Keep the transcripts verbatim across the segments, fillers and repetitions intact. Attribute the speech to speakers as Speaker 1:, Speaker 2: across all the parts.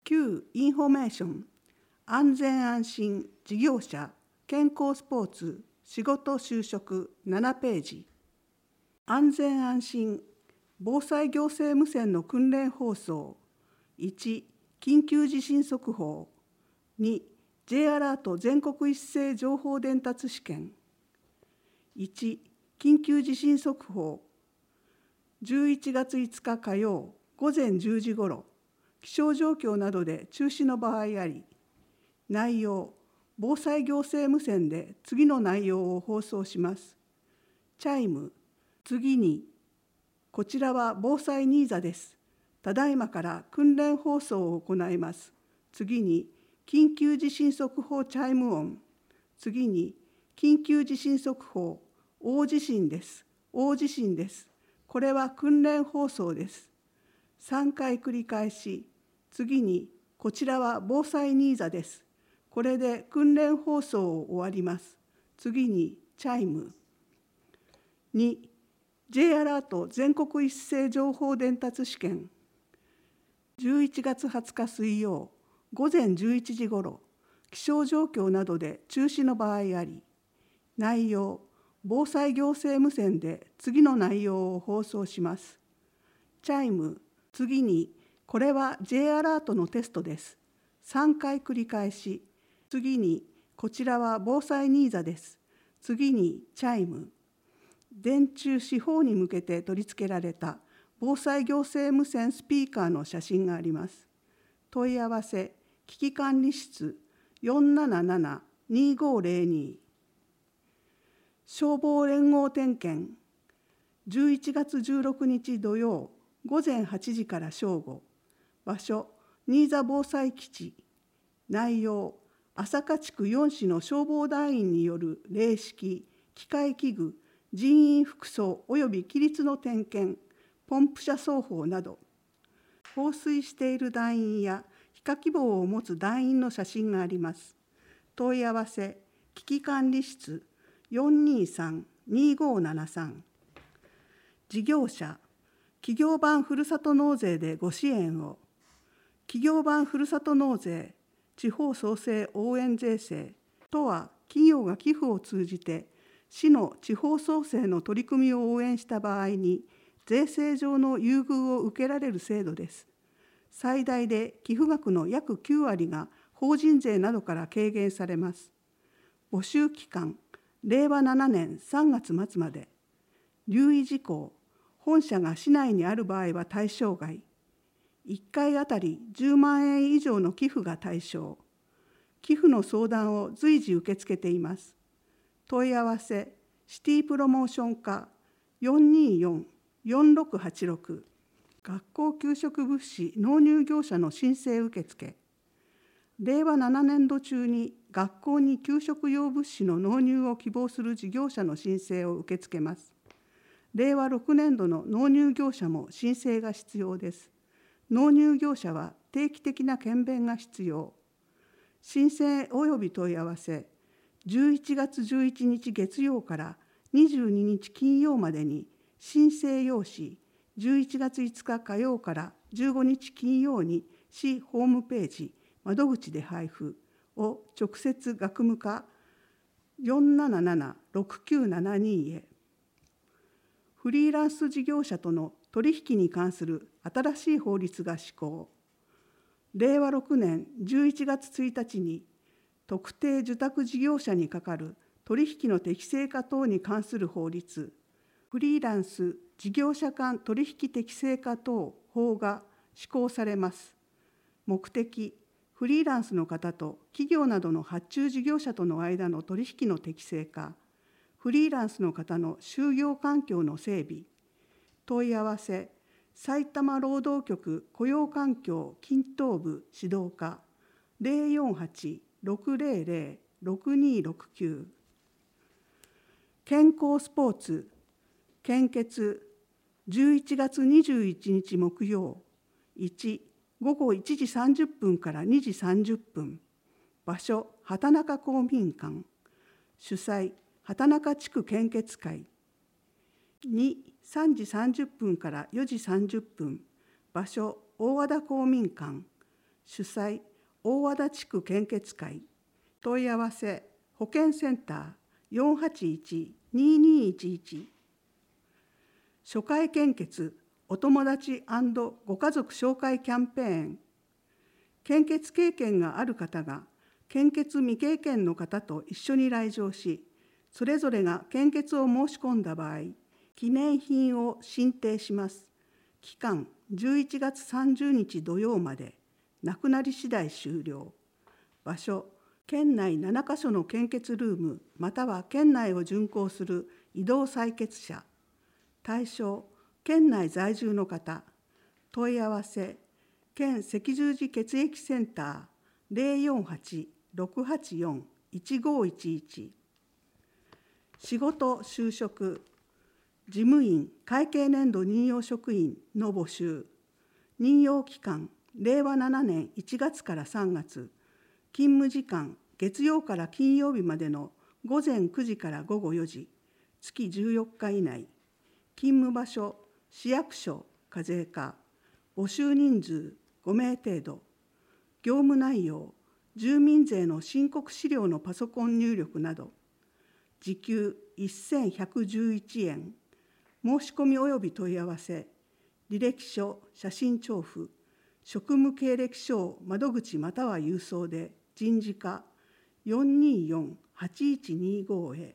Speaker 1: Q インフォメーション、安全安心、事業者、健康スポーツ、仕事就職ななページ。安全安心、防災行政無線の訓練放送。いち、緊急地震速報。に、J アラート全国一斉情報伝達試験。いち、緊急地震速報。じゅういちがついつか火曜午前じゅうじごろ、気象状況などで中止の場合あり、内容、防災行政無線で次の内容を放送します。チャイム、次に、こちらは防災ニーザです。ただいまから訓練放送を行います。次に、緊急地震速報チャイム音。次に、緊急地震速報、大地震です。大地震です。これは訓練放送です。さんかい繰り返し、次に、こちらは防災ニーザです。これで訓練放送を終わります。次に、チャイム。に、J アラート全国一斉情報伝達試験。じゅういちがつはつか水曜、午前じゅういちじごろ、気象状況などで中止の場合あり、内容、防災行政無線で次の内容を放送します。チャイム、次に、これは J アラートのテストです。さんかい繰り返し、次に、こちらは防災ニーザです。次に、チャイム。電柱四方に向けて取り付けられた防災行政無線スピーカーの写真があります。問い合わせ、危機管理室 よんななななにごゼロに。消防連合点検。じゅういちがつじゅうろくにち土曜、午前はちじから正午。場所、新座防災基地。内容、朝霞地区よんしの消防団員による礼式、機械器具、人員服装及び規律の点検、ポンプ車奏法など、放水している団員や火火器棒を持つ団員の写真があります。問い合わせ、危機管理室 よんにーさんにごななさん。事業者、企業版ふるさと納税でご支援を。企業版ふるさと納税、地方創生応援税制とは、企業が寄付を通じて市の地方創生の取り組みを応援した場合に、税制上の優遇を受けられる制度です。最大で寄付額の約きゅうわりが法人税などから軽減されます。募集期間、れいわななねんさんがつまつまで。留意事項、本社が市内にある場合は対象外。いっかいあたりじゅうまんえん以上の寄付が対象。寄付の相談を随時受け付けています。問い合わせ、シティプロモーション課 よんにーよんよんろくはちろく。学校給食物資納入業者の申請受付。れいわななねんど中に学校に給食用物資の納入を希望する事業者の申請を受け付けます。れいわろくねんどの納入業者も申請が必要です。納入業者は定期的な検便が必要。申請及び問い合わせ、じゅういちがつじゅういちにち月曜からにじゅうににち金曜までに申請用紙、じゅういちがついつか火曜からじゅうごにち金曜に市ホームページ、窓口で配布を直接学務課 よんななななろくきゅうななに へ。フリーランス事業者との取引に関する新しい法律が施行。れいわろくねんじゅういちがつついたちに特定受託事業者に係る取引の適正化等に関する法律、フリーランス事業者間取引適正化等法が施行されます。目的、フリーランスの方と企業などの発注事業者との間の取引の適正化、フリーランスの方の就業環境の整備。問い合わせ、埼玉労働局雇用環境均等部指導課 ぜろよんはちろくぜろぜろろくにろくきゅう。健康スポーツ、献血、じゅういちがつにじゅういちにち木曜、いち、ごごいちじさんじゅっぷんからにじさんじゅっぷん。場所、畑中公民館。主催、畑中地区献血会。に、さんじさんじゅっぷんからよじさんじゅっぷん。場所、大和田公民館。 主催大和田地区献血会、問い合わせ保健センター よんはちいち ににいちいち。初回献血お友達&ご家族紹介キャンペーン。献血経験がある方が献血未経験の方と一緒に来場し、それぞれが献血を申し込んだ場合、記念品を進呈します。期間じゅういちがつさんじゅうにち土曜まで、なくなり次第終了。場所、県内ななかしょの献血ルームまたは県内を巡行する移動採血車。対象、県内在住の方。問い合わせ、県赤十字血液センター ゼロよんはち ろくはちよん いちごいちいち。仕事就職、事務員会計年度任用職員の募集。任用期間、れいわななねんいちがつからさんがつ。勤務時間、月曜から金曜日までのごぜんくじからごごよじ。月じゅうよっか以内。勤務場所、市役所、課税課。募集人数ごめい程度。業務内容、住民税の申告資料のパソコン入力など。時給せんひゃくじゅういちえん。申し込み及び問い合わせ、履歴書、写真帳付、職務経歴書を窓口または郵送で人事課 よんにーよん はちいちにご へ。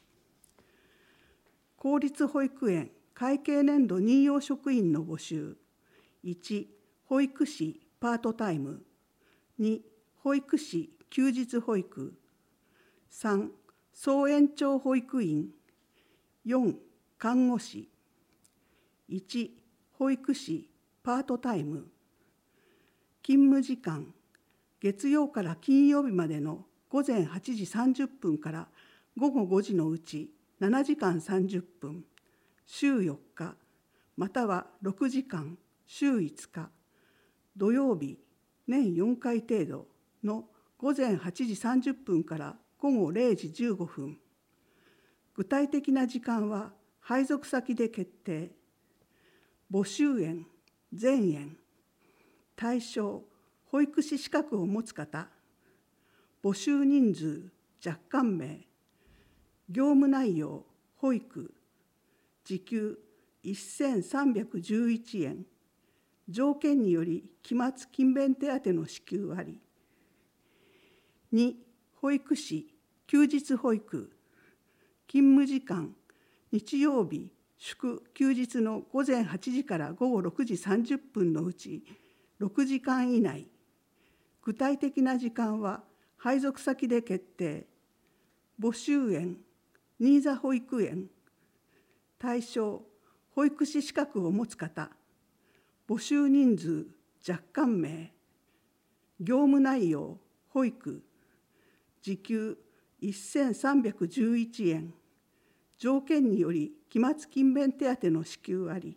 Speaker 1: 公立保育園会計年度任用職員の募集。いち、保育士パートタイム。に、保育士休日保育。さん、総延長保育員。よん、看護師。いち、保育士パートタイム。勤務時間、月曜から金曜日までのごぜんはちじさんじゅっぷんからごごごじのうちななじかんさんじゅっぷん、週よっか、またはろくじかん、週いつか、土曜日、年よんかい程度のごぜんはちじさんじゅっぷんからごごれいじじゅうごふん。具体的な時間は配属先で決定。募集園、全園。対象、保育士資格を持つ方。募集人数、若干名。業務内容、保育。時給せんさんびゃくじゅういちえん。条件により期末勤勉手当の支給あり。に、保育士、休日保育。勤務時間、日曜日、祝休日のごぜんはちじからごごろくじさんじゅっぷんのうちろくじかん以内。具体的な時間は配属先で決定。募集園、新座保育園。対象、保育士資格を持つ方。募集人数、若干名。業務内容、保育。時給せんさんびゃくじゅういちえん。条件により期末勤勉手当の支給あり。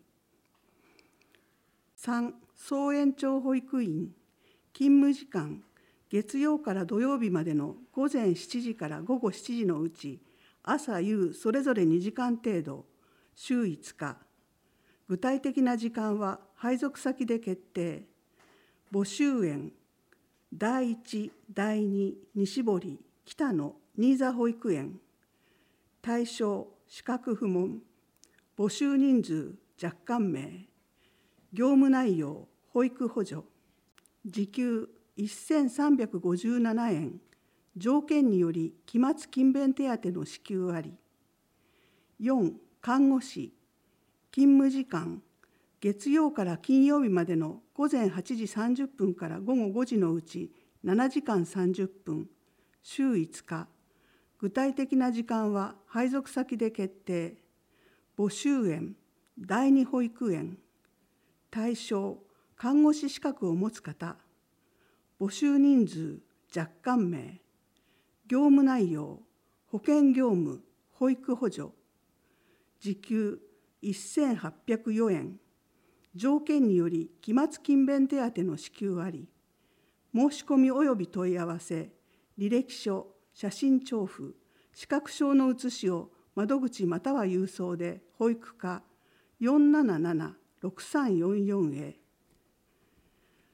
Speaker 1: さん、総延長保育員。勤務時間、月曜から土曜日までのごぜんしちじからごごしちじのうち、朝夕それぞれにじかん程度、週いつか。具体的な時間は配属先で決定。募集園、だいいち、だいに、西堀、北野、新座保育園。対象、資格不問。募集人数、若干名。業務内容、保育補助。時給せんさんびゃくごじゅうななえん。条件により期末勤勉手当の支給あり。よん、看護師。勤務時間、月曜から金曜日までのごぜんはちじさんじゅっぷんからごごごじのうちななじかんさんじゅっぷん、週いつか。具体的な時間は配属先で決定。募集園、だいに保育園。対象、看護師資格を持つ方。募集人数、若干名。業務内容、保健業務、保育補助。時給せんはっぴゃくよえん。条件により期末勤勉手当の支給あり。申し込み及び問い合わせ、履歴書、写真帳付、資格証の写しを窓口または郵送で保育課 よんなななな ろくさんよんよん へ。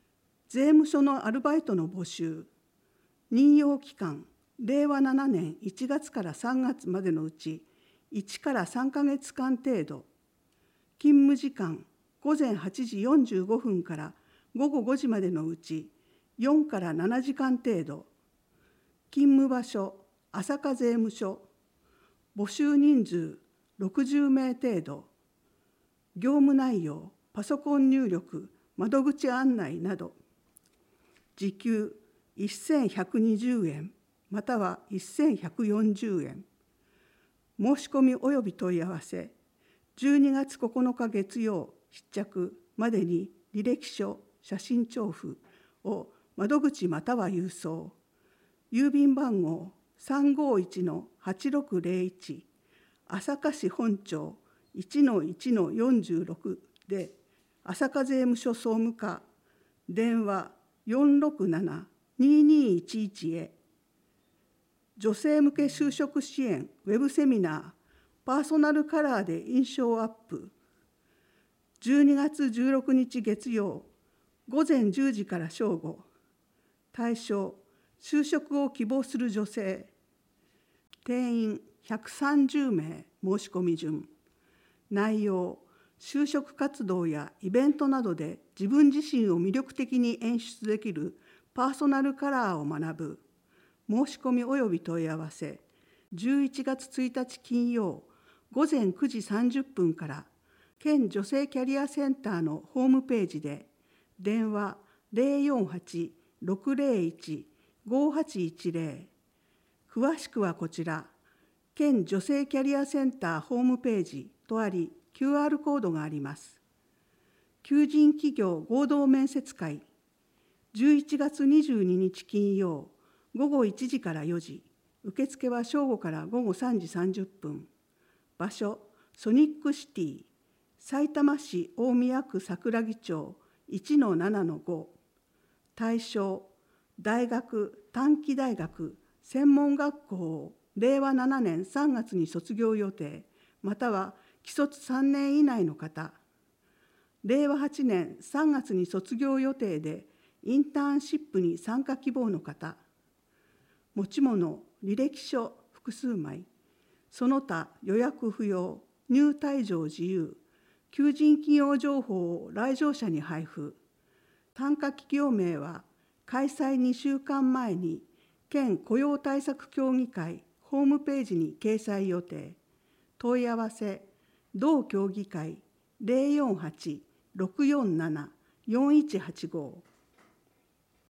Speaker 1: 税務署のアルバイトの募集、任用期間、れいわななねんいちがつからさんがつまでのうちいちからさんかげつかん程度、勤務時間、ごぜんはちじよんじゅうごふんからごごごじまでのうちよんからななじかん程度、勤務場所、朝霞税務署、募集人数ろくじゅうめい程度、業務内容、パソコン入力、窓口案内など、時給せんひゃくにじゅうえんまたはせんひゃくよんじゅうえん。申し込み及び問い合わせ、じゅうにがつここのか月曜必着までに履歴書、写真調付を窓口または郵送、郵便番号 さんごいちのはちろくぜろいち、朝霞市本町 いちのいちのよんじゅうろく で朝霞税務署総務課、電話よんろくななにーにーいちいちへ。女性向け就職支援ウェブセミナー、パーソナルカラーで印象アップ。じゅうにがつじゅうろくにち月曜、ごぜんじゅうじから正午。対象、就職を希望する女性。定員ひゃくさんじゅうめい申し込み順。内容、就職活動やイベントなどで自分自身を魅力的に演出できるパーソナルカラーを学ぶ。申し込み及び問い合わせ、じゅういちがつついたち金曜ごぜんくじさんじゅっぷんから県女性キャリアセンターのホームページで、電話ぜろよんはちろくぜろいちごはちいちぜろ、詳しくはこちら、県女性キャリアセンターホームページとあり、キューアール コードがあります。求人企業合同面接会、じゅういちがつにじゅうににち金曜ごごいちじからよじ、受付は正午からごごさんじさんじゅっぷん。場所、ソニックシティ、さいたま市大宮区桜木町 いちのななのご。対象、大学、短期大学、専門学校をれいわななねんさんがつに卒業予定、または既卒さんねん以内の方。れいわはちねんさんがつに卒業予定でインターンシップに参加希望の方。持ち物、履歴書複数枚、その他予約不要、入退場自由、求人企業情報を来場者に配布。単価企業名は開催にしゅうかんまえに県雇用対策協議会ホームページに掲載予定。問い合わせ、同協議会ぜろよんはちろくよんななよんいちはちご。